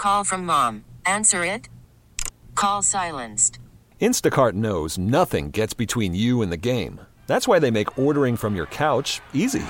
Call from mom. Answer it. Call silenced. Instacart knows nothing gets between you and the game. That's why they make ordering from your couch easy.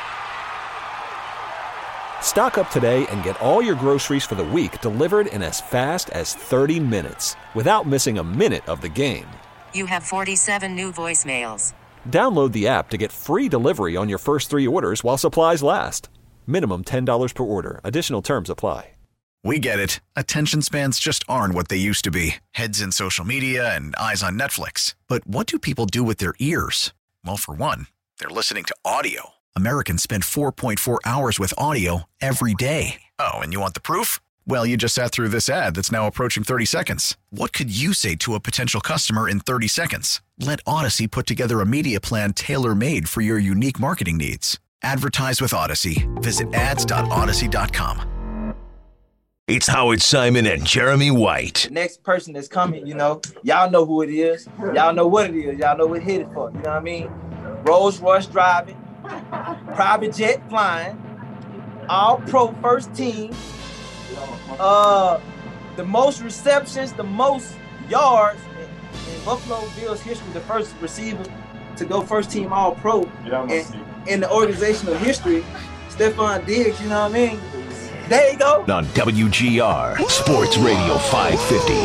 Stock up today and get all your groceries for the week delivered in as fast as 30 minutes without missing a minute of the game. You have 47 new voicemails. Download the app to get free delivery on your first 3 orders while supplies last. Minimum $10 per order. Additional terms apply. We get it. Attention spans just aren't what they used to be. Heads in social media and eyes on Netflix. But what do people do with their ears? Well, for one, they're listening to audio. Americans spend 4.4 hours with audio every day. Oh, and you want the proof? Well, you just sat through this ad that's now approaching 30 seconds. What could you say to a potential customer in 30 seconds? Let Odyssey put together a media plan tailor-made for your unique marketing needs. Advertise with Odyssey. Visit ads.odyssey.com. It's Howard Simon and Jeremy White. The next person that's coming, y'all know who it is. Y'all know what it is. Y'all know what it's headed for. You know what I mean? Rolls Royce driving, private jet flying, all pro first team, the most receptions, the most yards in Buffalo Bills history, the first receiver to go first team all pro in the organizational history, Stephon Diggs, you know what I mean? There you go. On WGR Sports Radio 550.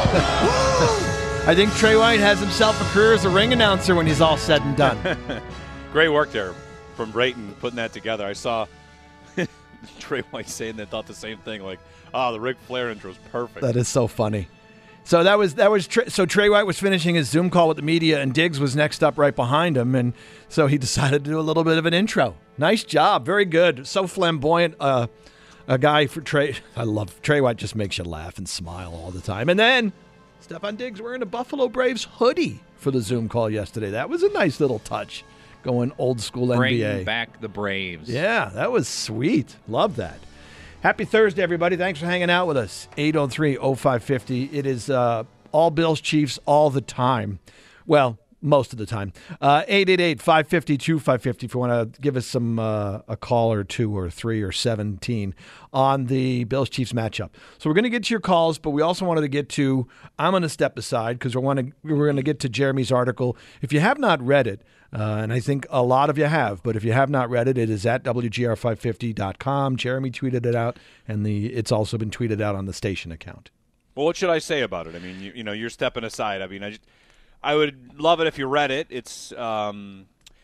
I think Trey White has himself a career as a ring announcer when he's all said and done. Great work there from Brayton putting that together. I saw Trey White saying they thought the same thing, like, the Ric Flair intro is perfect. That is so funny. So so Trey White was finishing his Zoom call with the media, and Diggs was next up right behind him, and so he decided to do a little bit of an intro. Nice job, very good. So flamboyant. A guy for Trey. I love Trey White. Just makes you laugh and smile all the time. And then Stephon Diggs wearing a Buffalo Braves hoodie for the Zoom call yesterday. That was a nice little touch, going old school NBA. Bringing back the Braves. Yeah, that was sweet. Love that. Happy Thursday, everybody. Thanks for hanging out with us. 803-0550. It is all Bills Chiefs all the time. Well, most of the time. 888-552-550 if you want to give us some a call or 2 or 3 or 17 on the Bills-Chiefs matchup. So we're going to get to your calls, but we also wanted to get to, I'm going to step aside because we're going to get to Jeremy's article. If you have not read it, and I think a lot of you have, but if you have not read it, it is at WGR550.com. Jeremy tweeted it out, and it's also been tweeted out on the station account. Well, what should I say about it? I mean, you're stepping aside. I mean, I would love it if you read it. It's, I mean,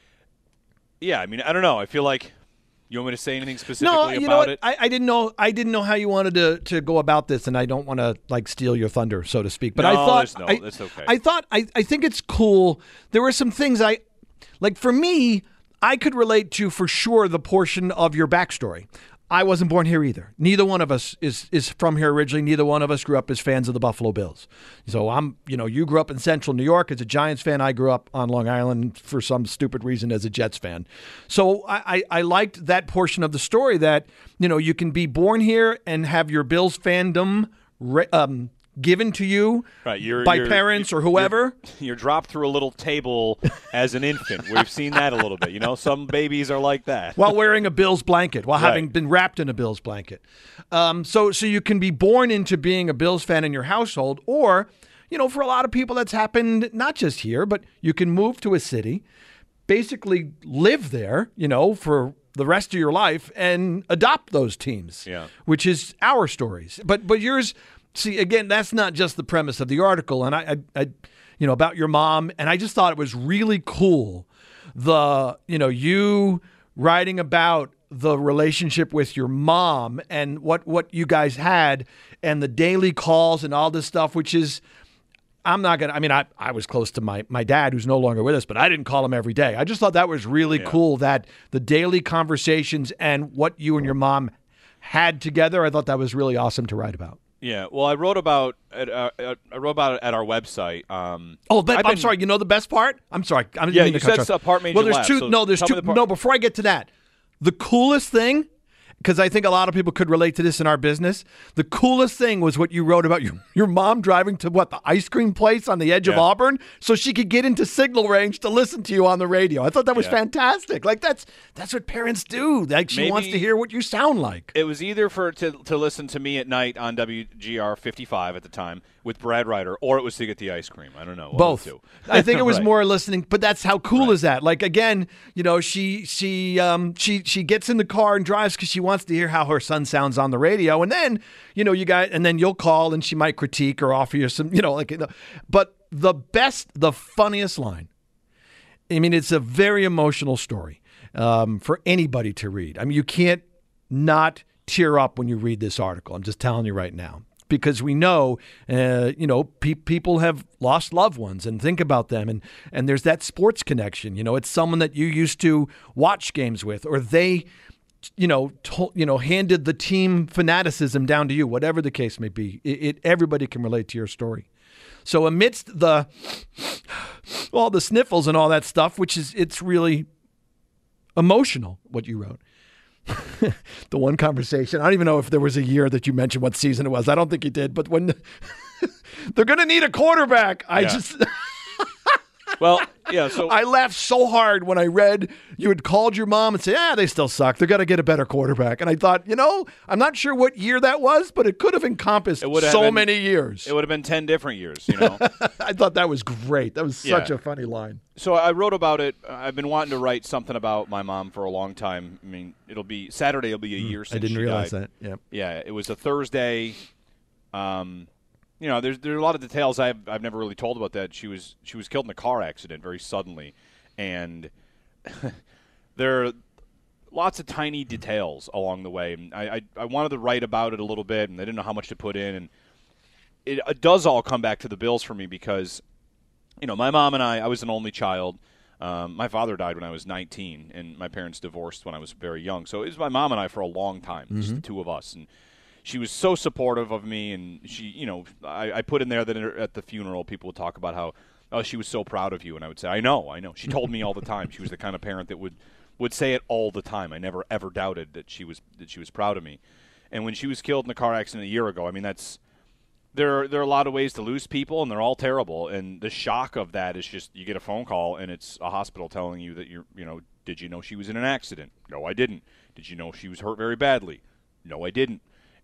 I don't know. I feel like you want me to say anything specifically about it? I didn't know how you wanted to go about this, and I don't want to steal your thunder, so to speak. But I thought that's okay. I think it's cool. There were some things for me, I could relate to for sure the portion of your backstory. I wasn't born here either. Neither one of us is from here originally. Neither one of us grew up as fans of the Buffalo Bills. So you grew up in central New York as a Giants fan. I grew up on Long Island for some stupid reason as a Jets fan. So I liked that portion of the story that, you can be born here and have your Bills fandom given to you by parents or whoever. You're dropped through a little table as an infant. We've seen that a little bit. Some babies are like that. While wearing a Bills blanket, while having been wrapped in a Bills blanket. So you can be born into being a Bills fan in your household, or, for a lot of people that's happened not just here, but you can move to a city, basically live there, for the rest of your life and adopt those teams, which is our stories. But yours... See, again, that's not just the premise of the article, and I about your mom, and I just thought it was really cool. You writing about the relationship with your mom and what you guys had, and the daily calls and all this stuff, which is, I was close to my dad, who's no longer with us, but I didn't call him every day. I just thought that was really cool, that the daily conversations and what you and your mom had together. I thought that was really awesome to write about. Yeah, well, I wrote about it at our website. I'm sorry. You know the best part? I'm sorry. You said a part made you laugh. There's two. Before I get to that, the coolest thing, because I think a lot of people could relate to this in our business. The coolest thing was what you wrote about your mom driving to the ice cream place on the edge of Auburn so she could get into signal range to listen to you on the radio. I thought that was fantastic. Like that's what parents do. Like she wants to hear what you sound like. It was either to listen to me at night on WGR 55 at the time with Brad Ryder, or it was to get the ice cream. I don't know. Both. I think it was more listening, but that's how cool is that? Like again, she gets in the car and drives because she wants to hear how her son sounds on the radio, and then and then you'll call and she might critique or offer you some, but the funniest line. I mean, it's a very emotional story for anybody to read. I mean, you can't not tear up when you read this article. I'm just telling you right now. Because we know, people have lost loved ones and think about them. And there's that sports connection. It's someone that you used to watch games with, or they, handed the team fanaticism down to you, whatever the case may be. Everybody can relate to your story. So amidst all the sniffles and all that stuff, it's really emotional what you wrote. The one conversation, I don't even know if there was a year that you mentioned what season it was. I don't think you did, but when they're going to need a quarterback, so I laughed so hard when I read you had called your mom and said, they still suck. They're going to get a better quarterback. And I thought, I'm not sure what year that was, but it could have encompassed many years. It would have been 10 different years, I thought that was great. That was such a funny line. So I wrote about it. I've been wanting to write something about my mom for a long time. I mean, Saturday will be a year since she died. I didn't realize that. Yeah. Yeah, it was a Thursday. There's a lot of details I've never really told about that. She was killed in a car accident very suddenly, and there are lots of tiny details along the way. I wanted to write about it a little bit, and I didn't know how much to put in, and it does all come back to the Bills for me because, my mom and I was an only child. My father died when I was 19, and my parents divorced when I was very young. So it was my mom and I for a long time, just the two of us, and she was so supportive of me, and she, I put in there that at the funeral, people would talk about how, she was so proud of you, and I would say, I know. She told me all the time. She was the kind of parent that would say it all the time. I never ever doubted that she was proud of me. And when she was killed in a car accident a year ago, I mean, there are a lot of ways to lose people, and they're all terrible. And the shock of that is just you get a phone call, and it's a hospital telling you that did you know she was in an accident? No, I didn't. Did you know she was hurt very badly? No, I didn't.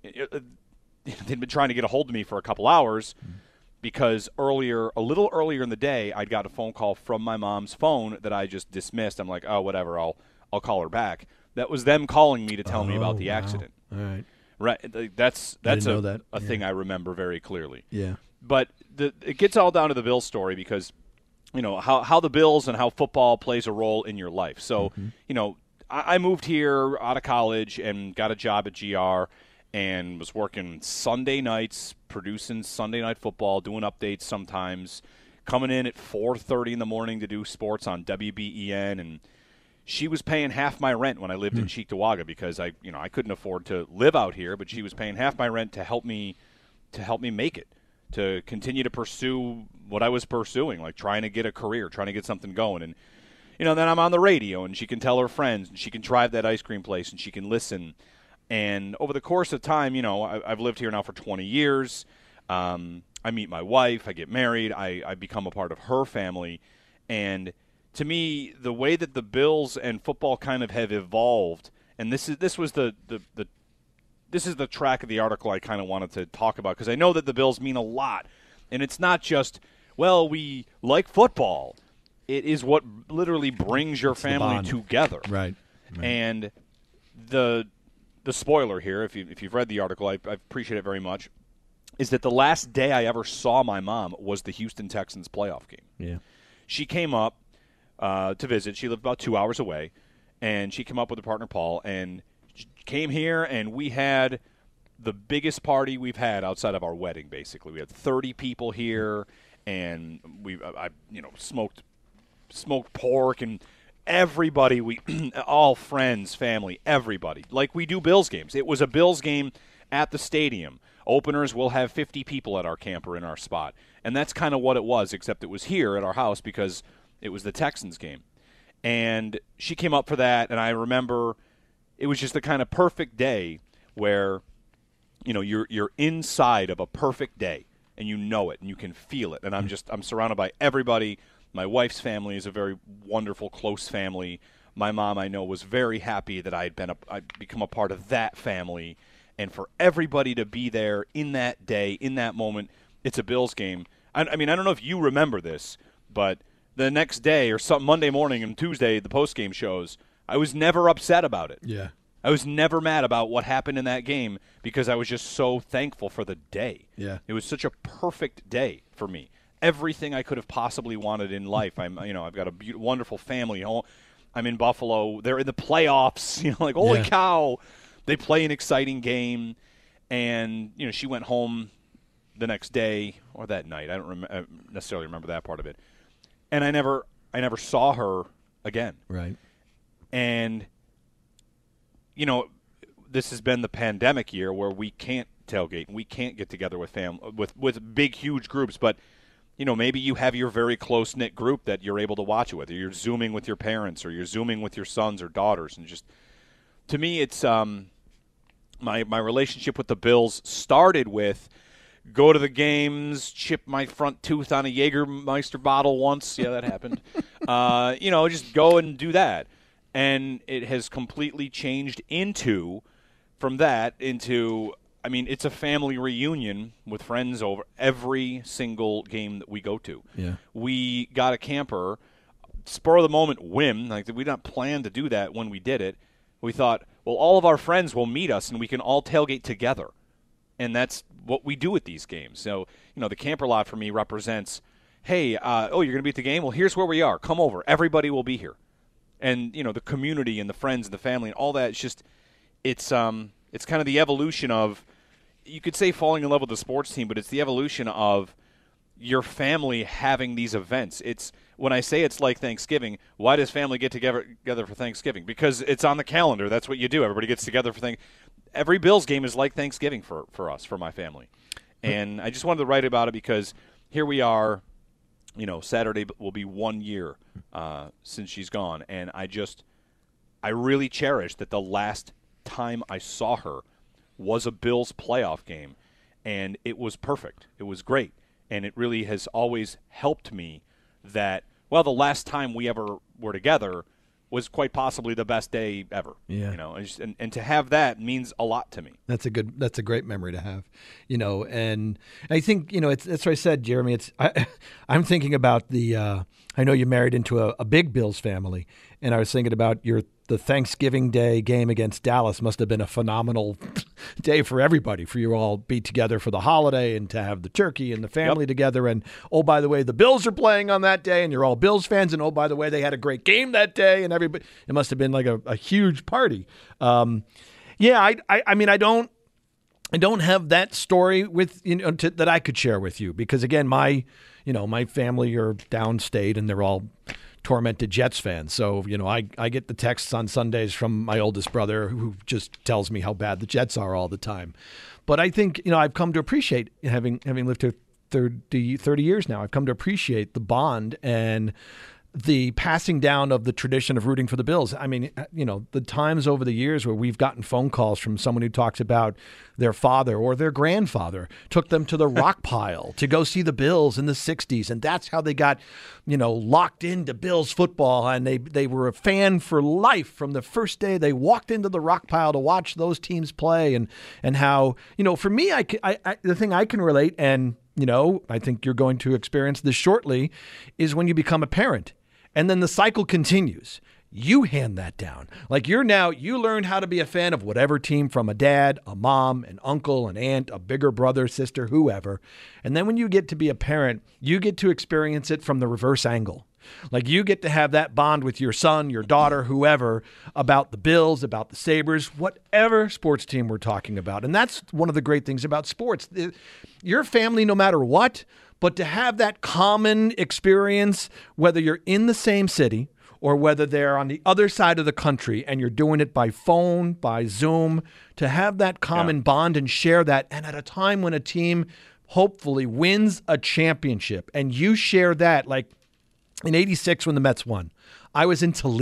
They'd been trying to get a hold of me for a couple hours because a little earlier in the day, I'd got a phone call from my mom's phone that I just dismissed. I'm like, oh, whatever, I'll call her back. That was them calling me to tell me about the accident. All right. Right. That's a thing I remember very clearly. Yeah. But it gets all down to the Bills story because, how the Bills and how football plays a role in your life. So, I moved here out of college and got a job at GR and was working Sunday nights, producing Sunday Night Football, doing updates sometimes, coming in at 4:30 in the morning to do sports on WBEN, and she was paying half my rent when I lived in Cheektowaga because I couldn't afford to live out here, but she was paying half my rent to help me make it, to continue to pursue what I was pursuing, like trying to get a career, trying to get something going. And then I'm on the radio, and she can tell her friends, and she can drive that ice cream place, and she can listen. And over the course of time, I've lived here now for 20 years. I meet my wife. I get married. I become a part of her family. And to me, the way that the Bills and football kind of have evolved, and this is the track of the article I kind of wanted to talk about because I know that the Bills mean a lot. And it's not just, we like football. It is what literally brings your family together. Right. And the spoiler here, if you've read the article, I appreciate it very much, is that the last day I ever saw my mom was the Houston Texans playoff game. Yeah. She came up to visit. She lived about 2 hours away, and she came up with her partner, Paul, and came here, and we had the biggest party we've had outside of our wedding, basically. We had 30 people here, and I smoked pork, and everybody, all friends, family, everybody. Like we do Bills games. It was a Bills game at the stadium. Openers will have 50 people at our camper in our spot. And that's kind of what it was, except it was here at our house because it was the Texans game. And she came up for that, and I remember it was just the kind of perfect day where, you know, you're inside of a perfect day and you know it and you can feel it. And I'm surrounded by everybody. My wife's family is a very wonderful, close family. My mom, I know, was very happy that I'd become a part of that family. And for everybody to be there in that day, in that moment, it's a Bills game. I mean, I don't know if you remember this, but the next day or some Monday morning and Tuesday, the post-game shows, I was never upset about it. Yeah. I was never mad about what happened in that game because I was just so thankful for the day. Yeah. It was such a perfect day for me. Everything I could have possibly wanted in life. I've got a wonderful family. I'm in Buffalo. They're in the playoffs. Like, holy cow. They play an exciting game. And, she went home the next day or that night. I don't necessarily remember that part of it. And I never saw her again. Right. And, this has been the pandemic year where we can't tailgate and we can't get together with with big, huge groups. But, maybe you have your very close-knit group that you're able to watch it with, or you're Zooming with your parents, or you're Zooming with your sons or daughters. And just, to me, it's my relationship with the Bills started with go to the games, chip my front tooth on a Jägermeister bottle once. Yeah, that happened. Just go and do that. And it has completely changed from that into, it's a family reunion with friends over every single game that we go to. Yeah. We got a camper, spur of the moment whim, like we did not plan to do that when we did it. We thought, well, all of our friends will meet us and we can all tailgate together. And that's what we do at these games. So, the camper lot for me represents, hey, you're going to be at the game? Well, here's where we are. Come over. Everybody will be here. And, the community and the friends and the family and all that, it's kind of the evolution of, you could say falling in love with the sports team, but it's the evolution of your family having these events. It's when I say it's like Thanksgiving, why does family get together for Thanksgiving? Because it's on the calendar. That's what you do. Everybody gets together for Thanksgiving. Every Bills game is like Thanksgiving for us, for my family. And I just wanted to write about it because here we are, Saturday will be 1 year since she's gone. And I really cherish that the last time I saw her was a Bills playoff game. And it was perfect. It was great. And it really has always helped me that, the last time we ever were together was quite possibly the best day ever. Yeah. And to have that means a lot to me. That's a great memory to have, and I think, that's what I said, Jeremy, I'm thinking about I know you married into a big Bills family, and I was thinking about the Thanksgiving Day game against Dallas must have been a phenomenal day for everybody, for you all be together for the holiday and to have the turkey and the family together. And, oh, by the way, the Bills are playing on that day and you're all Bills fans. And, oh, by the way, they had a great game that day and everybody, it must have been like a huge party. I don't have that story with, that I could share with you because again, my family are downstate and they're all tormented Jets fans. So, I get the texts on Sundays from my oldest brother who just tells me how bad the Jets are all the time. But I think, I've come to appreciate, having lived here 30 years now, I've come to appreciate the bond and the passing down of the tradition of rooting for the Bills. I mean, the times over the years where we've gotten phone calls from someone who talks about their father or their grandfather took them to the rock pile to go see the Bills in the 60s. And that's how they got, locked into Bills football. And they were a fan for life from the first day they walked into the rock pile to watch those teams play. And how, for me, the thing I can relate, and, I think you're going to experience this shortly, is when you become a parent. And then the cycle continues. You hand that down. Like you learn how to be a fan of whatever team from a dad, a mom, an uncle, an aunt, a bigger brother, sister, whoever. And then when you get to be a parent, you get to experience it from the reverse angle. Like you get to have that bond with your son, your daughter, whoever, about the Bills, about the Sabres, whatever sports team we're talking about. And that's one of the great things about sports. Your family, no matter what, but to have that common experience, whether you're in the same city or whether they're on the other side of the country and you're doing it by phone, by Zoom, to have that common bond and share that. And at a time when a team hopefully wins a championship and you share that, like in '86 when the Mets won, I was in Toledo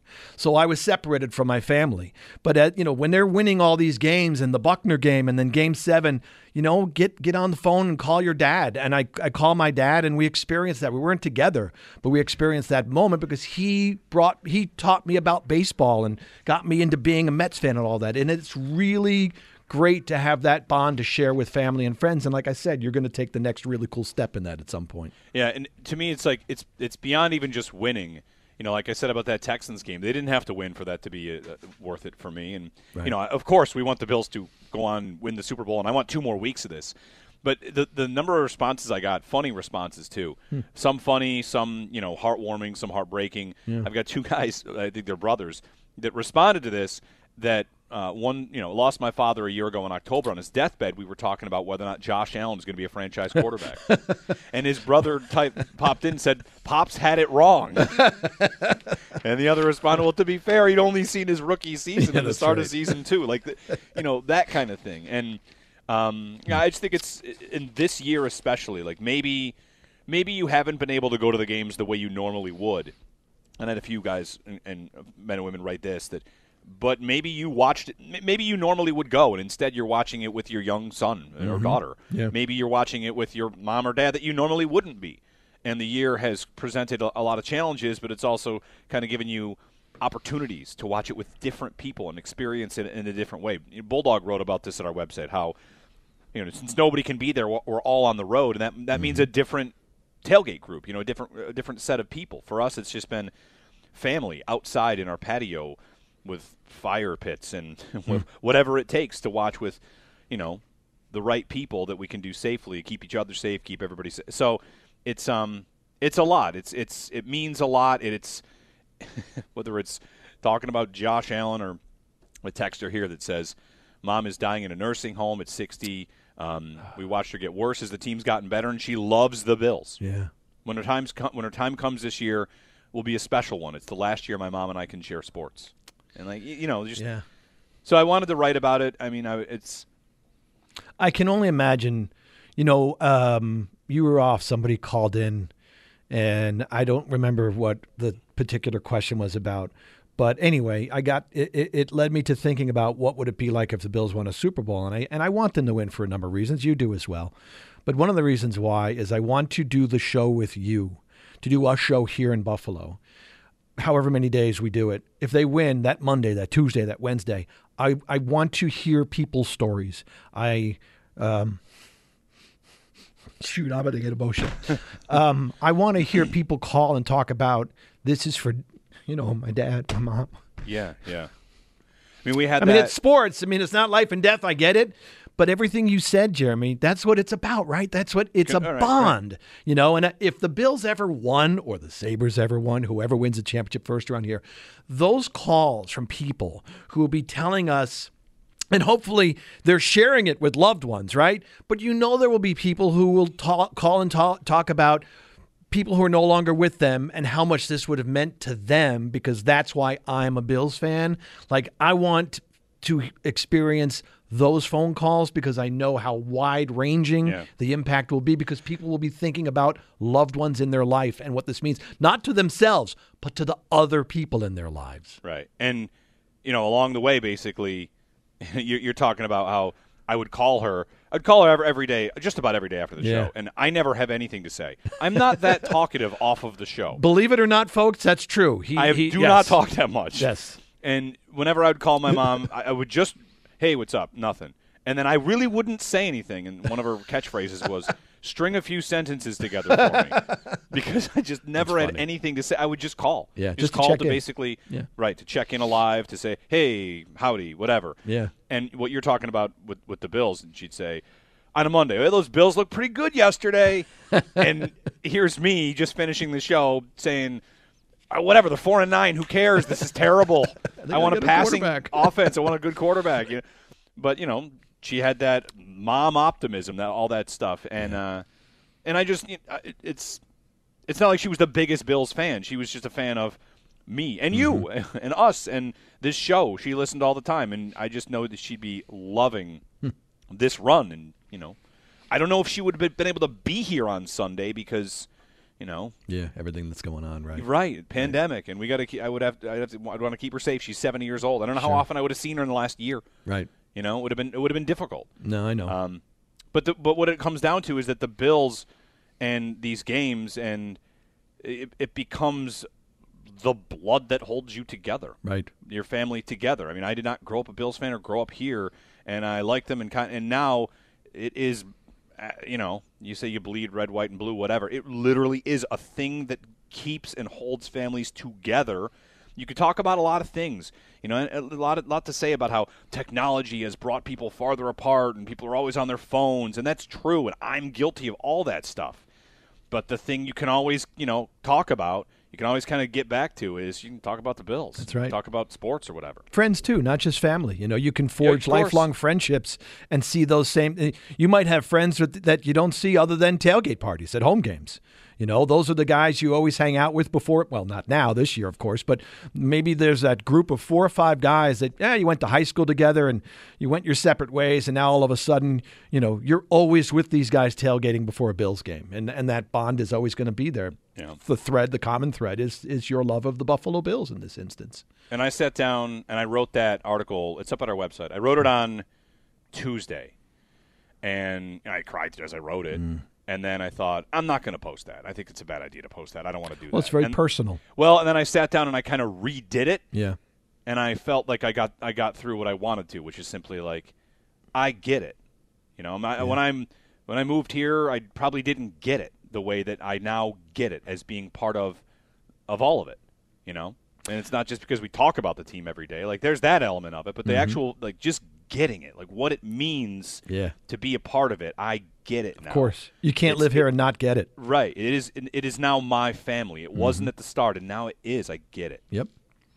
So I was separated from my family. But when they're winning all these games and the Buckner game and then Game 7, get on the phone and call your dad. And I call my dad, and we experienced that. We weren't together, but we experienced that moment because he taught me about baseball and got me into being a Mets fan and all that. And it's really great to have that bond to share with family and friends. And like I said, you're going to take the next really cool step in that at some point. Yeah, and to me, it's like it's beyond even just winning. Like I said about that Texans game, they didn't have to win for that to be worth it for me. And right. Of course, we want the Bills to go on and win the Super Bowl, and I want 2 more weeks of this. But the number of responses I got, funny responses too. Some funny, some heartwarming, some heartbreaking. Yeah. I've got 2 guys, I think they're brothers, that responded to this. That one, lost my father a year ago in October. On his deathbed, we were talking about whether or not Josh Allen was going to be a franchise quarterback. And his brother popped in and said, Pops had it wrong. And the other responded, well, to be fair, he'd only seen his rookie season at the start of season 2. Like, that kind of thing. And I just think it's, in this year especially, like maybe you haven't been able to go to the games the way you normally would. And I had a few guys and men and women write this, but maybe you watched it. Maybe you normally would go, and instead you're watching it with your young son or daughter. Yeah. Maybe you're watching it with your mom or dad that you normally wouldn't be. And the year has presented a lot of challenges, but it's also kind of given you opportunities to watch it with different people and experience it in a different way. Bulldog wrote about this at our website, how since nobody can be there, we're all on the road, and that means a different tailgate group, a different set of people. For us, it's just been family outside in our patio with fire pits and with whatever it takes to watch with, the right people that we can do safely, keep each other safe, keep everybody safe. So it's a lot. It means a lot. It's whether it's talking about Josh Allen or a texter here that says, Mom is dying in a nursing home at 60. We watched her get worse as the team's gotten better, and she loves the Bills. Yeah. When her time comes this year, will be a special one. It's the last year my mom and I can share sports. And yeah. So I wanted to write about it. I mean, I can only imagine, you were off, somebody called in, and I don't remember what the particular question was about. But anyway, it led me to thinking about what would it be like if the Bills won a Super Bowl. And I want them to win for a number of reasons. You do as well. But one of the reasons why is I want to do the show with you, to do our show here in Buffalo, however many days we do it. If they win that Monday, that Tuesday, that Wednesday, I want to hear people's stories. I'm going to get emotional. I want to hear people call and talk about, this is for, my dad, my mom. Yeah. I mean, it's sports. I mean, it's not life and death. I get it. But everything you said, Jeremy, that's what it's about, right? That's what it's a bond, right. And if the Bills ever won or the Sabres ever won, whoever wins the championship first around here, those calls from people who will be telling us, and hopefully they're sharing it with loved ones, right? But there will be people who will call and talk about people who are no longer with them and how much this would have meant to them, because that's why I'm a Bills fan. Like, I want to experience those phone calls because I know how wide-ranging the impact will be, because people will be thinking about loved ones in their life and what this means, not to themselves, but to the other people in their lives. Right. And, along the way, basically, you're talking about how I would call her. I'd call her every day, just about every day after the show, and I never have anything to say. I'm not that talkative off of the show. Believe it or not, folks, that's true. I do not talk that much. Yes. And whenever I would call my mom, I would just, hey, what's up? Nothing. And then I really wouldn't say anything. And one of her catchphrases was, string a few sentences together for me. Because I just never had anything to say. I would just call. Yeah, just call to basically, to check in alive, to say, hey, howdy, whatever. Yeah. And what you're talking about with the Bills, and she'd say, on a Monday, hey, those Bills look pretty good yesterday. And here's me just finishing the show saying, whatever, they're 4-9. Who cares? This is terrible. I want a passing offense. I want a good quarterback. But she had that mom optimism, all that stuff, and I just it's not like she was the biggest Bills fan. She was just a fan of me and you and us and this show. She listened all the time, and I just know that she'd be loving this run. And I don't know if she would have been able to be here on Sunday because You know. Yeah, everything that's going on, right? Right, pandemic, and we got to. I'd want to keep her safe. She's 70 years old. I don't know how often I would have seen her in the last year. Right. You know, it would have been difficult. No, I know. But what it comes down to is that the Bills and these games, and it becomes the blood that holds you together. Right. Your family together. I mean, I did not grow up a Bills fan or grow up here, and I liked them, and now it is. You know, you say you bleed red, white, and blue, whatever. It literally is a thing that keeps and holds families together. You could talk about a lot of things, you know, and a lot to say about how technology has brought people farther apart and people are always on their phones, and that's true, and I'm guilty of all that stuff. But the thing you can always, you know, talk about, you can always kind of get back to is you can talk about the Bills. That's right. Talk about sports or whatever. Friends, too, not just family. You know, you can forge lifelong friendships and see those same – you might have friends that you don't see other than tailgate parties at home games. You know, those are the guys you always hang out with before – well, not now, this year, of course, but maybe there's that group of 4 or 5 guys that, you went to high school together and you went your separate ways, and now all of a sudden, you know, you're always with these guys tailgating before a Bills game, and that bond is always going to be there. Yeah. The common thread is your love of the Buffalo Bills in this instance. And I sat down and I wrote that article. It's up at our website. I wrote it on Tuesday, and I cried as I wrote it. And then I thought, I'm not going to post that. I think it's a bad idea to post that. I don't want to do that. Well, it's very personal. Well, and then I sat down and I kind of redid it. Yeah. And I felt like I got through what I wanted to, which is simply like, I get it. You know, when I moved here, I probably didn't get it the way that I now get it as being part of all of it. You know, and it's not just because we talk about the team every day. Like, there's that element of it, but the actual, like, just getting it, like what it means to be a part of it, I get it now. Of course. You can't live here and not get it. Right. It is now my family. It wasn't at the start, and now it is. I get it. Yep.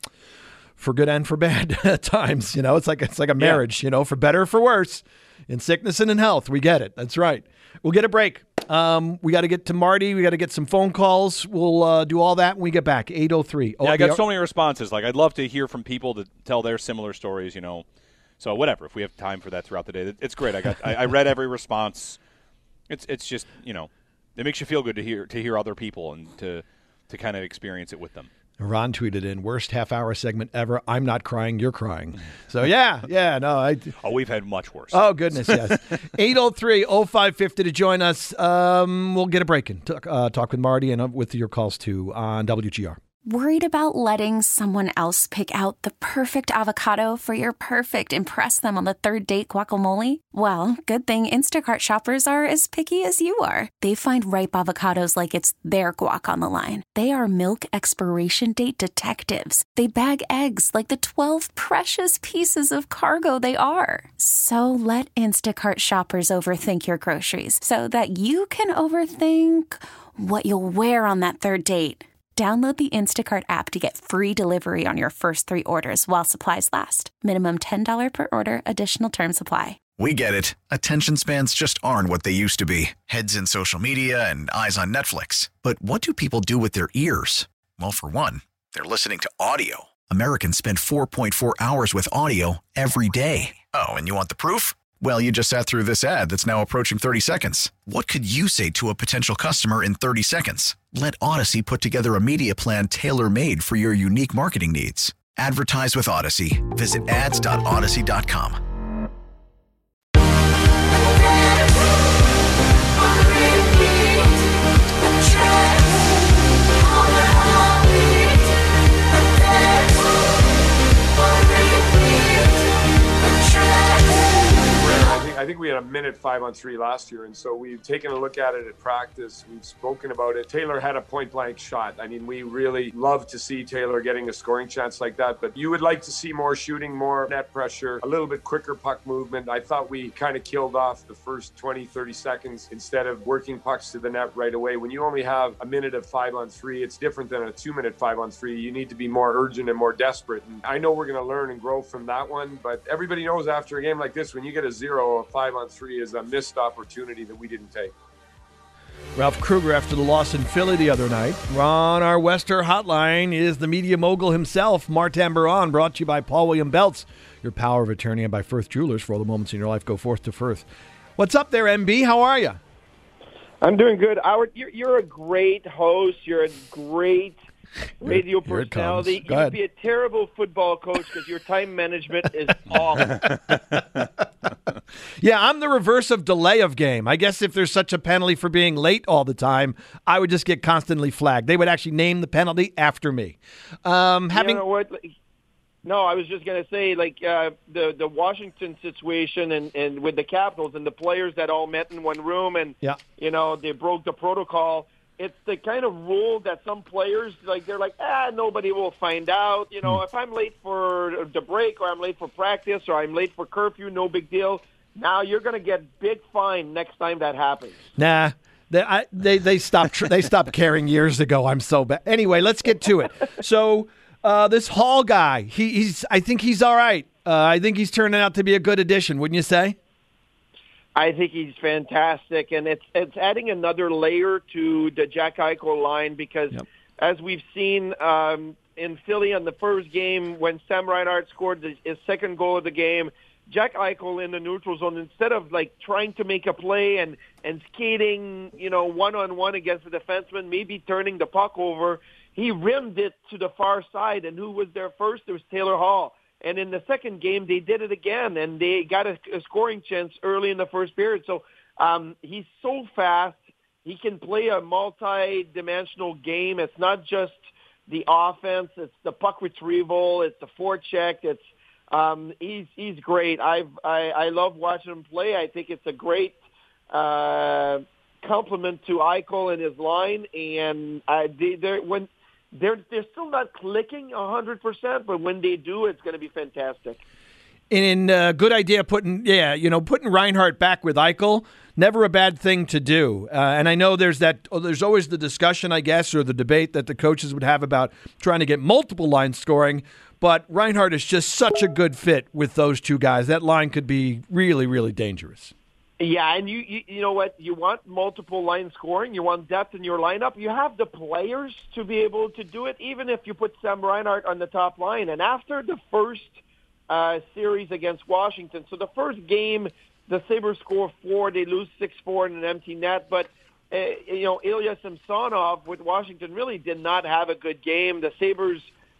For good and for bad at times. You know, it's like a marriage, you know, for better or for worse. In sickness and in health. We get it. That's right. We'll get a break. We got to get to Marty. We got to get some phone calls. We'll do all that when we get back. 803. Yeah, I got so many responses. Like, I'd love to hear from people to tell their similar stories, you know. So whatever, if we have time for that throughout the day, it's great. I read every response. It's just, you know, it makes you feel good to hear other people and to kind of experience it with them. Ron tweeted in, worst half-hour segment ever. I'm not crying, you're crying. So, no. We've had much worse. Oh, goodness, yes. 803-0550 to join us. We'll get a break in. Talk with Marty and with your calls, too, on WGR. Worried about letting someone else pick out the perfect avocado for your perfect impress them on the third date guacamole? Well, good thing Instacart shoppers are as picky as you are. They find ripe avocados like it's their guac on the line. They are milk expiration date detectives. They bag eggs like the 12 precious pieces of cargo they are. So let Instacart shoppers overthink your groceries so that you can overthink what you'll wear on that third date. Download the Instacart app to get free delivery on your first 3 orders while supplies last. Minimum $10 per order. Additional terms apply. We get it. Attention spans just aren't what they used to be. Heads in social media and eyes on Netflix. But what do people do with their ears? Well, for one, they're listening to audio. Americans spend 4.4 hours with audio every day. Oh, and you want the proof? Well, you just sat through this ad that's now approaching 30 seconds. What could you say to a potential customer in 30 seconds? Let Odyssey put together a media plan tailor-made for your unique marketing needs. Advertise with Odyssey. Visit ads.odyssey.com. I think we had a minute 5-on-3 last year, and so we've taken a look at it at practice. We've spoken about it. Taylor had a point-blank shot. I mean, we really love to see Taylor getting a scoring chance like that, but you would like to see more shooting, more net pressure, a little bit quicker puck movement. I thought we kind of killed off the first 20, 30 seconds instead of working pucks to the net right away. When you only have a minute of 5-on-3, it's different than a 2-minute 5-on-3. You need to be more urgent and more desperate. And I know we're going to learn and grow from that one, but everybody knows after a game like this, when you get a 0, 5-on-3 is a missed opportunity that we didn't take. Ralph Krueger after the loss in Philly the other night. On our Wester hotline is the media mogul himself, Martin Baron, brought to you by Paul William Belts, your power of attorney, and by Firth Jewelers. For all the moments in your life, go forth to Firth. What's up there, MB? How are you? I'm doing good. Howard, you're a great host. You're a great radio personality. You'd be a terrible football coach because your time management is awful. Yeah, I'm the reverse of delay of game. I guess if there's such a penalty for being late all the time, I would just get constantly flagged. They would actually name the penalty after me. You know what? No, I was just going to say, the Washington situation and with the Capitals and the players that all met in one room and, they broke the protocol. It's the kind of rule that some players, they're like, nobody will find out. If I'm late for the break or I'm late for practice or I'm late for curfew, no big deal. Now you're going to get big fine next time that happens. Nah. They stopped caring years ago. I'm so bad. Anyway, let's get to it. So this Hall guy, I think he's all right. I think he's turning out to be a good addition, wouldn't you say? I think he's fantastic, and it's adding another layer to the Jack Eichel line because, as we've seen in Philly on the first game when Sam Reinhart scored his second goal of the game, Jack Eichel in the neutral zone, instead of trying to make a play and skating, one-on-one against the defenseman, maybe turning the puck over, he rimmed it to the far side. And who was there first? It was Taylor Hall. And in the second game, they did it again, and they got a scoring chance early in the first period. So he's so fast. He can play a multi-dimensional game. It's not just the offense. It's the puck retrieval. It's the forecheck. He's great. I love watching him play. I think it's a great compliment to Eichel and his line. And they're still not clicking 100%, but when they do, it's going to be fantastic. And good idea putting Reinhart back with Eichel. Never a bad thing to do. And I know there's always the discussion, I guess, or the debate that the coaches would have about trying to get multiple lines scoring. But Reinhart is just such a good fit with those two guys. That line could be really, really dangerous. Yeah, and you know what? You want multiple line scoring. You want depth in your lineup. You have the players to be able to do it, even if you put Sam Reinhart on the top line. And after the first series against Washington, so the first game, the Sabres score 4. They lose 6-4 in an empty net. But, Ilya Samsonov with Washington really did not have a good game. The Sabres,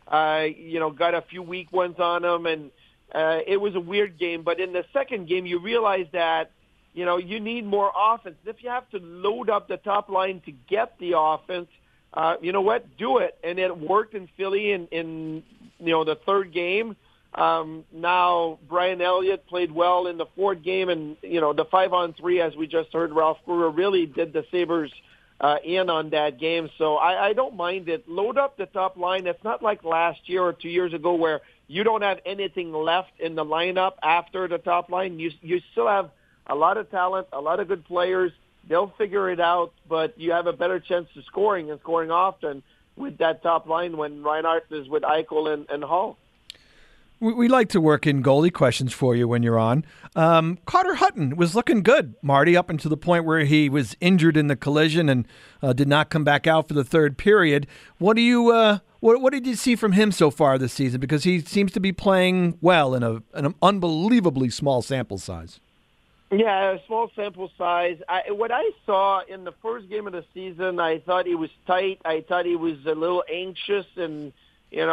got a few weak ones on them, and it was a weird game. But in the second game, you realize that, you need more offense. If you have to load up the top line to get the offense, you know what? Do it. And it worked in Philly in the third game. Now, Brian Elliott played well in the fourth game, and, the 5-on-3, as we just heard, Ralph Kruger really did the Sabres in on that game. So I don't mind it. Load up the top line. It's not like last year or 2 years ago where you don't have anything left in the lineup after the top line. You still have a lot of talent, a lot of good players. They'll figure it out, but you have a better chance of scoring and scoring often with that top line when Reinhart is with Eichel and Hall. We like to work in goalie questions for you when you're on. Carter Hutton was looking good, Marty, up until the point where he was injured in the collision and did not come back out for the third period. What do you what did you see from him so far this season? Because he seems to be playing well in an unbelievably small sample size. Yeah, a small sample size. What I saw in the first game of the season, I thought he was tight. I thought he was a little anxious, and it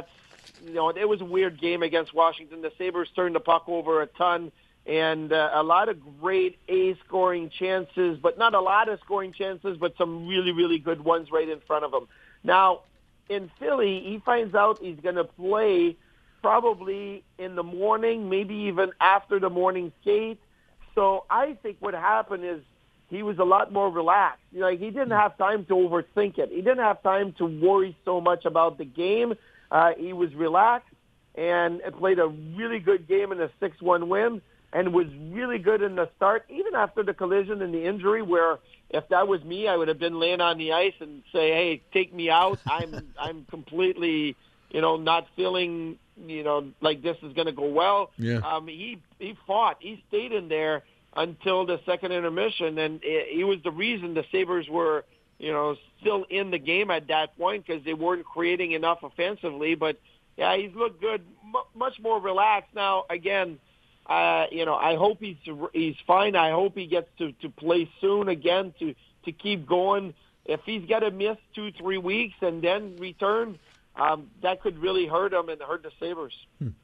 was a weird game against Washington. The Sabres turned the puck over a ton, and a lot of great A-scoring chances, but not a lot of scoring chances, but some really, really good ones right in front of him. Now, in Philly, he finds out he's going to play probably in the morning, maybe even after the morning skate. So I think what happened is he was a lot more relaxed. He didn't have time to overthink it. He didn't have time to worry so much about the game. He was relaxed and played a really good game in a 6-1 win and was really good in the start, even after the collision and the injury, where if that was me, I would have been laying on the ice and say, hey, take me out. I'm completely, not feeling, like this is going to go well. Yeah. He fought. He stayed in there until the second intermission, and he was the reason the Sabres were, still in the game at that point because they weren't creating enough offensively. But, yeah, he's looked good, much more relaxed. Now, again, I hope he's fine. I hope he gets to play soon again to keep going. If he's got to miss 2-3 weeks and then return, that could really hurt him and hurt the Sabres.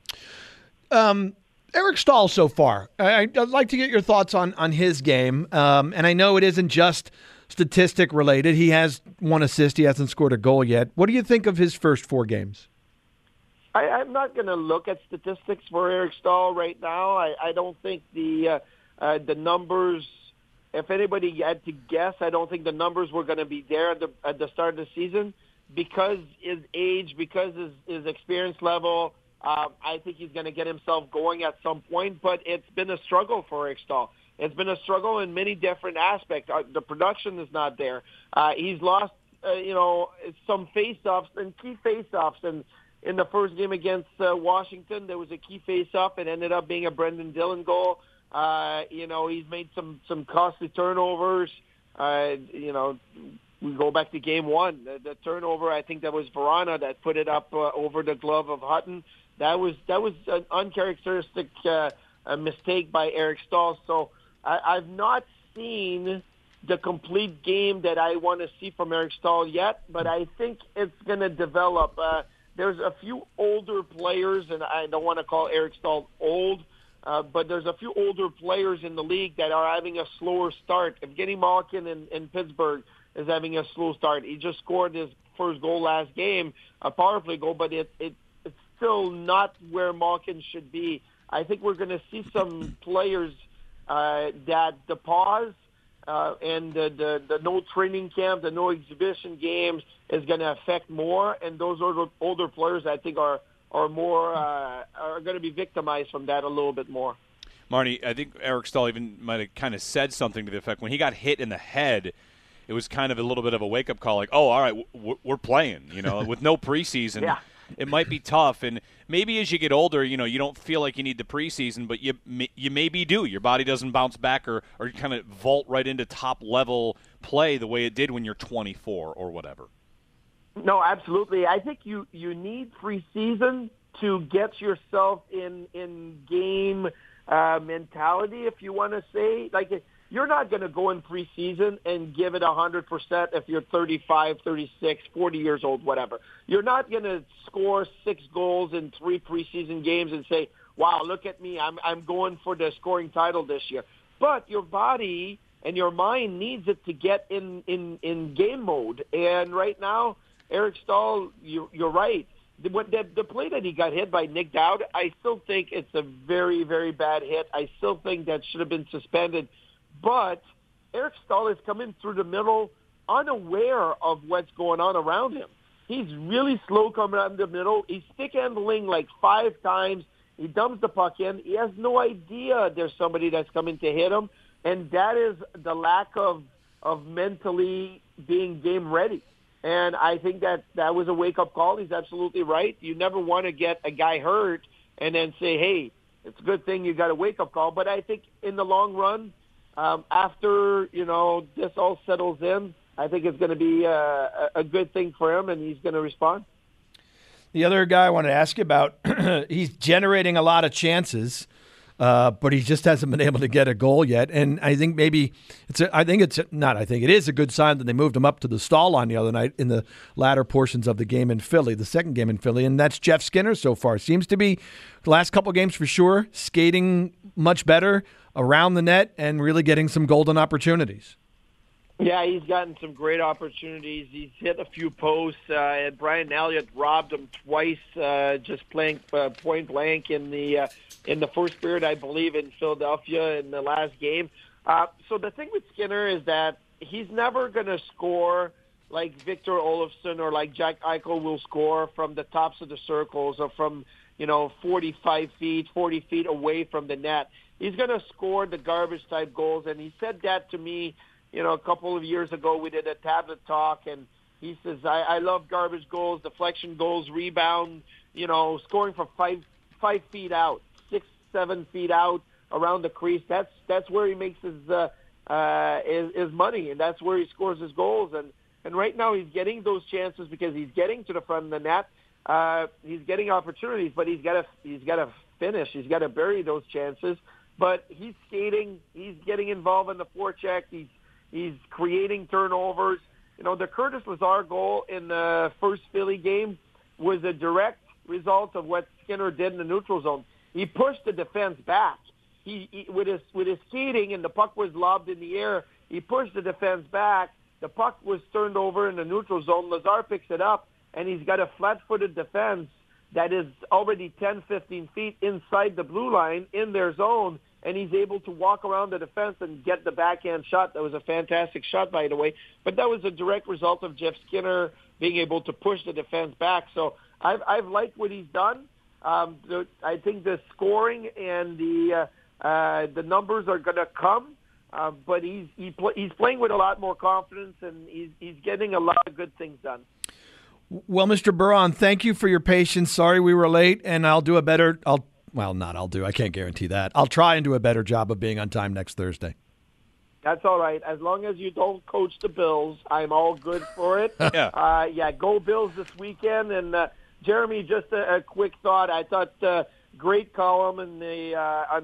Eric Staal so far. I'd like to get your thoughts on his game. And I know it isn't just statistic related. He has 1 assist. He hasn't scored a goal yet. What do you think of his first 4 games? I'm not going to look at statistics for Eric Staal right now. I don't think the numbers, if anybody had to guess, I don't think the numbers were going to be there at the start of the season because his age, because his experience level. I think he's going to get himself going at some point, but it's been a struggle for Eric Staal. It's been a struggle in many different aspects. The production is not there. He's lost, some face-offs and key face-offs. And in the first game against Washington, there was a key face-off. It ended up being a Brendan Dillon goal. He's made some costly turnovers. We go back to game 1. The turnover, I think that was Verana that put it up over the glove of Hutton. That was an uncharacteristic mistake by Eric Staal. So I've not seen the complete game that I want to see from Eric Staal yet, but I think it's going to develop. There's a few older players, and I don't want to call Eric Staal old, but there's a few older players in the league that are having a slower start. Evgeny Malkin in Pittsburgh is having a slow start. He just scored his first goal last game, a power play goal, but it's still not where Malkin should be. I think we're going to see some players that the pause and the no training camp, the no exhibition games is going to affect more, and those older players I think are going to be victimized from that a little bit more. Marty, I think Eric Staal even might have kind of said something to the effect when he got hit in the head. It was kind of a little bit of a wake-up call, like, oh, all right, we're playing, with no preseason. Yeah. It might be tough, and maybe as you get older, you don't feel like you need the preseason, but you maybe do. Your body doesn't bounce back or kind of vault right into top-level play the way it did when you're 24 or whatever. No, absolutely. I think you need preseason to get yourself in game mentality, if you want to say. Like, you're not going to go in preseason and give it 100% if you're 35, 36, 40 years old, whatever. You're not going to score 6 goals in 3 preseason games and say, wow, look at me, I'm going for the scoring title this year. But your body and your mind needs it to get in game mode. And right now, Eric Staal, you're right. The play that he got hit by Nick Dowd, I still think it's a very, very bad hit. I still think that should have been suspended. But Eric Staal is coming through the middle unaware of what's going on around him. He's really slow coming out in the middle. He's stick-handling like 5 times. He dumps the puck in. He has no idea there's somebody that's coming to hit him. And that is the lack of mentally being game ready. And I think that was a wake-up call. He's absolutely right. You never want to get a guy hurt and then say, hey, it's a good thing you got a wake-up call. But I think in the long run, after, this all settles in, I think it's going to be a good thing for him, and he's going to respond. The other guy I wanted to ask you about, he's generating a lot of chances, but he just hasn't been able to get a goal yet. And I think it is a good sign that they moved him up to the Staal line the other night in the latter portions of the game in Philly, the second game in Philly, and that's Jeff Skinner so far. Seems to be, the last couple games for sure, skating much better around the net and really getting some golden opportunities. Yeah, he's gotten some great opportunities. He's hit a few posts. And Brian Elliott robbed him twice, just playing point blank in the first period, I believe, in Philadelphia in the last game. So the thing with Skinner is that he's never going to score like Victor Olofsson or like Jack Eichel will score from the tops of the circles or from 45 feet, 40 feet away from the net. He's going to score the garbage-type goals, and he said that to me, a couple of years ago. We did a tablet talk, and he says, I love garbage goals, deflection goals, rebound, scoring from 5 feet out, 6-7 feet out around the crease. That's where he makes his money, and that's where he scores his goals. And right now he's getting those chances because he's getting to the front of the net. He's getting opportunities, but he's got to finish. He's got to bury those chances. But he's skating. He's getting involved in the forecheck. He's creating turnovers. You know, the Curtis Lazar goal in the first Philly game was a direct result of what Skinner did in the neutral zone. He pushed the defense back. He with his skating, and the puck was lobbed in the air. He pushed the defense back. The puck was turned over in the neutral zone. Lazar picks it up, and he's got a flat-footed defense that is already 10, 15 feet inside the blue line in their zone, and he's able to walk around the defense and get the backhand shot. That was a fantastic shot, by the way. But that was a direct result of Jeff Skinner being able to push the defense back. So I've liked what he's done. I think the scoring and the numbers are going to come, but he's playing with a lot more confidence, and he's getting a lot of good things done. Well, Mr. Biron, thank you for your patience. Sorry we were late, and I can't guarantee that. I'll try and do a better job of being on time next Thursday. That's all right. As long as you don't coach the Bills, I'm all good for it. Yeah. Go Bills this weekend. And Jeremy, just a quick thought. I thought great column in the on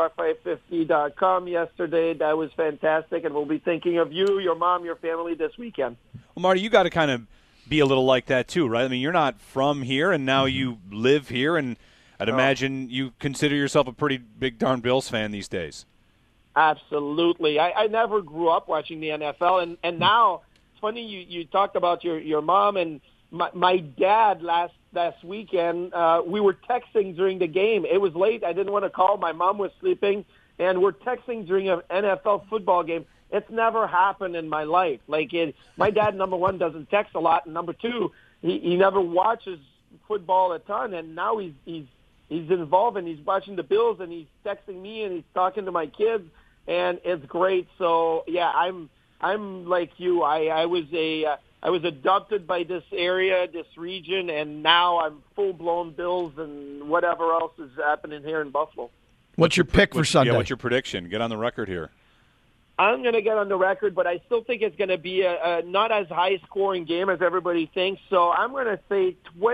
WGR550.com yesterday. That was fantastic, and we'll be thinking of you, your mom, your family this weekend. Well, Marty, you got to kind of be a little like that too, right? I mean, you're not from here, and now you live here, and I'd imagine you consider yourself a pretty big darn Bills fan these days. Absolutely. I never grew up watching the NFL, and now it's funny you talked about your mom and my dad last weekend. We were texting during the game. It was late. I didn't want to call. My mom was sleeping, and we're texting during an NFL football game. It's never happened in my life. My dad, number one, doesn't text a lot, and number two, he never watches football a ton, and now he's involved, and he's watching the Bills, and he's texting me, and he's talking to my kids, and it's great. So yeah, I'm like you. I was adopted by this area, this region, and now I'm full-blown Bills and whatever else is happening here in Buffalo. What's your pick for Sunday? Yeah, what's your prediction? Get on the record here. I'm going to get on the record, but I still think it's going to be a not as high-scoring game as everybody thinks. So I'm going to say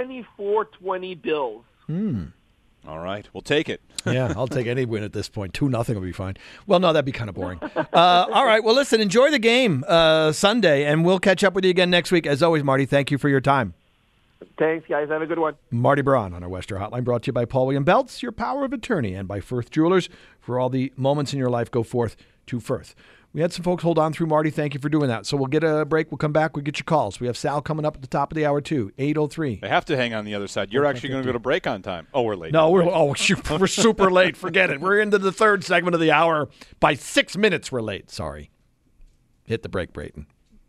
24-20 Bills. All right. We'll take it. Yeah, I'll take any win at this point. 2-0 will be fine. Well, no, that'd be kind of boring. All right. Well, listen, enjoy the game Sunday, and we'll catch up with you again next week. As always, Marty, thank you for your time. Thanks, guys. Have a good one. Marty Biron on our Western Hotline, brought to you by Paul William Belts, your power of attorney, and by Firth Jewelers. For all the moments in your life, go forth to Firth. We had some folks hold on through, Marty. Thank you for doing that. So we'll get a break. We'll come back. We'll get your calls. We have Sal coming up at the top of the hour, too, 8:03. They have to hang on the other side. You're actually going to go to break on time. Oh, we're late. No, we're super late. Forget it. We're into the third segment of the hour. By 6 minutes, we're late. Sorry. Hit the break, Brayton.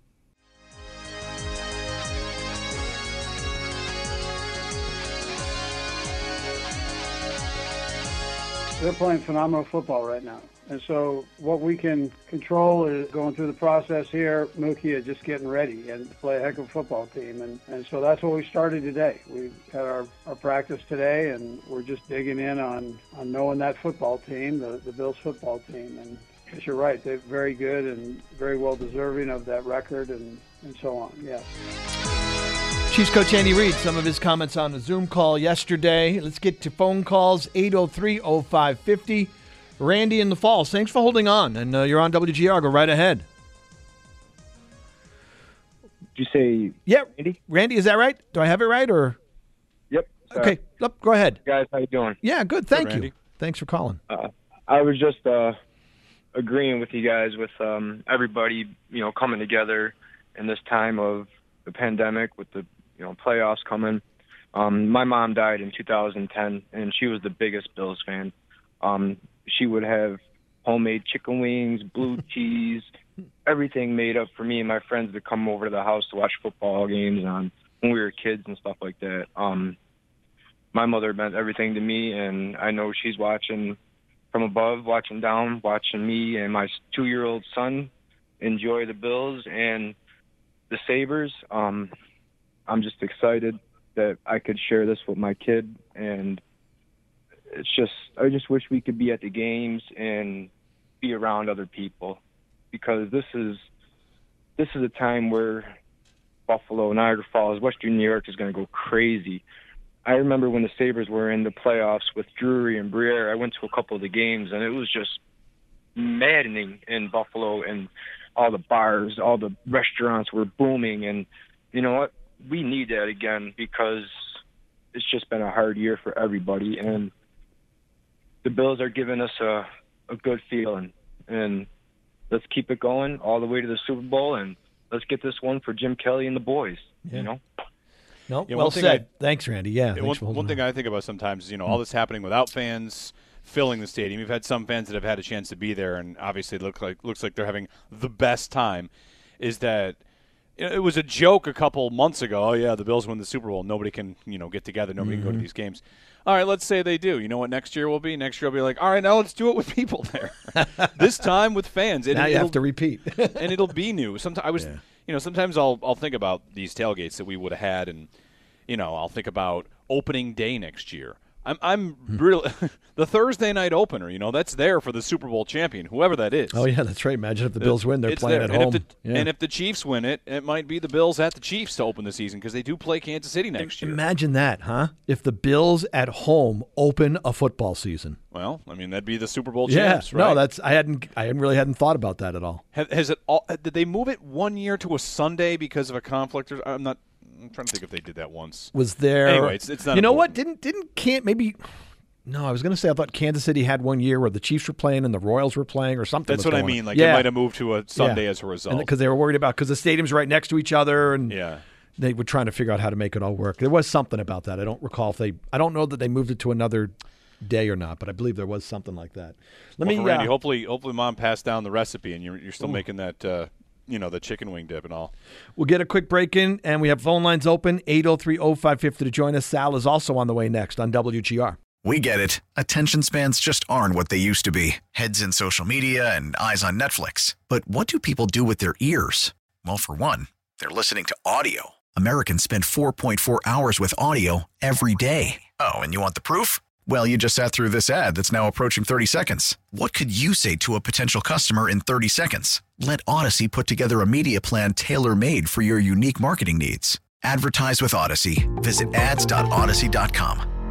They're playing phenomenal football right now. And so what we can control is going through the process here. Mookie is just getting ready and play a heck of a football team. And so that's what we started today. We had our practice today, and we're just digging in on knowing that football team, the Bills football team. And because you're right, they're very good and very well deserving of that record and so on, yes. Chiefs coach Andy Reid, some of his comments on a Zoom call yesterday. Let's get to phone calls, 803-0550. Randy in the Falls, thanks for holding on, and you're on WGR. Go right ahead. Did you say Randy? Randy, is that right? Do I have it right? Or Yep. Okay, go ahead. Guys, how you doing? Yeah, good. Thank you. Randy. Thanks for calling. I was just agreeing with you guys with everybody, coming together in this time of the pandemic with the playoffs coming. My mom died in 2010, and she was the biggest Bills fan. She would have homemade chicken wings, blue cheese, everything made up for me and my friends to come over to the house to watch football games when we were kids and stuff like that. My mother meant everything to me, and I know she's watching from above, watching down, watching me and my 2-year-old son enjoy the Bills and the Sabres. I'm just excited that I could share this with my kid, and I just wish we could be at the games and be around other people, because this is a time where Buffalo, Niagara Falls, Western New York is going to go crazy. I remember when the Sabres were in the playoffs with Drury and Briere, I went to a couple of the games, and it was just maddening in Buffalo, and all the bars, all the restaurants were booming. And you know what? We need that again because it's just been a hard year for everybody. And the Bills are giving us a good feeling. And let's keep it going all the way to the Super Bowl, and let's get this one for Jim Kelly and the boys, you know? No, well said. Thanks, Randy. Yeah. One thing I think about sometimes, you know, all this happening without fans filling the stadium. You've had some fans that have had a chance to be there, and obviously it looks like they're having the best time. Is that it was a joke a couple months ago. Oh yeah, the Bills win the Super Bowl. Nobody can get together. Nobody can go to these games. All right, let's say they do. You know what next year will be? Next year will be like, all right, now let's do it with people there. This time with fans. Now you have to repeat, and it'll be new. Sometimes sometimes I'll think about these tailgates that we would have had, and I'll think about opening day next year. I'm really the Thursday night opener. That's there for the Super Bowl champion, whoever that is. Oh yeah, that's right. Imagine if the Bills win, they're playing at home. And if the Chiefs win it, it might be the Bills at the Chiefs to open the season because they do play Kansas City next year. Imagine that, huh? If the Bills at home open a football season. Well, I mean that'd be the Super Bowl champs, right? No, I hadn't thought about that at all. Did they move it one year to a Sunday because of a conflict? I'm trying to think if they did that once. Was there? Anyway, it's not. You know what? No, I was going to say I thought Kansas City had one year where the Chiefs were playing and the Royals were playing or something. That's what I mean. Like it might have moved to a Sunday as a result because they were worried about because the stadiums are right next to each other and they were trying to figure out how to make it all work. There was something about that. I don't recall I don't know that they moved it to another day or not, but I believe there was something like that. Randy, hopefully, Mom passed down the recipe and you're still making that. The chicken wing dip and all. We'll get a quick break in, and we have phone lines open, 803-0550 to join us. Sal is also on the way next on WGR. We get it. Attention spans just aren't what they used to be. Heads in social media and eyes on Netflix. But what do people do with their ears? Well, for one, they're listening to audio. Americans spend 4.4 hours with audio every day. Oh, and you want the proof? Well, you just sat through this ad that's now approaching 30 seconds. What could you say to a potential customer in 30 seconds? Let Odyssey put together a media plan tailor-made for your unique marketing needs. Advertise with Odyssey. Visit ads.odyssey.com.